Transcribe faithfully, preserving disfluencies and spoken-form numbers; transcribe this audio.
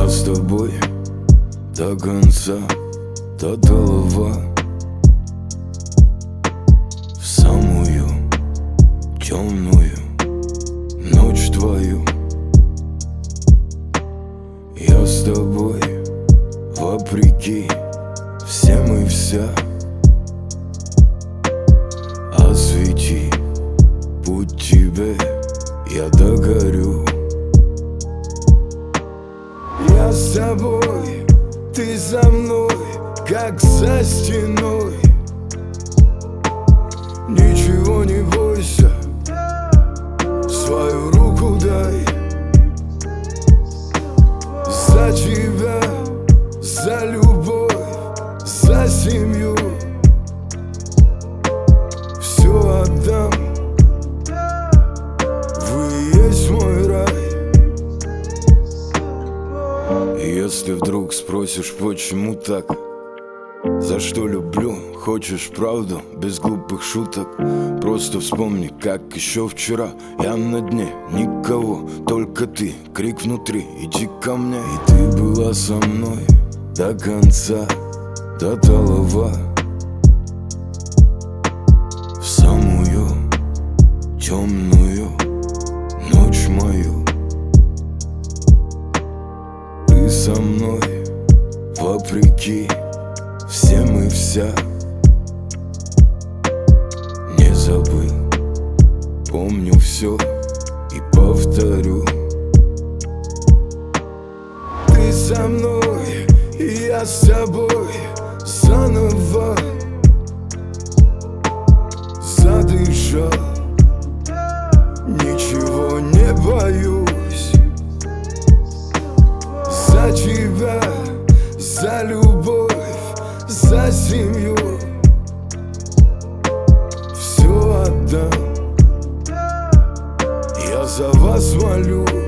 Я с тобой до конца, до голова, в самую темную ночь твою. Я с тобой вопреки всем и вся. Освети путь тебе, я догорю. Я с тобой, ты за мной, как за стеной. Ничего не бойся, свою руку дай. За тебя, за любовь, за семью все отдам. Вы есть мой рай. Если вдруг спросишь, почему так, за что люблю, хочешь правду, без глупых шуток, просто вспомни, как еще вчера я на дне, никого, только ты, крик внутри, иди ко мне. И ты была со мной до конца, до голова, в самую темную ночь мою. Ты со мной вопреки всем и вся. Не забыл, помню все и повторю. Ты со мной, и я с тобой заново задышал. Ничего не боюсь. За тебя, за любовь, за семью все отдам. Я за вас молю.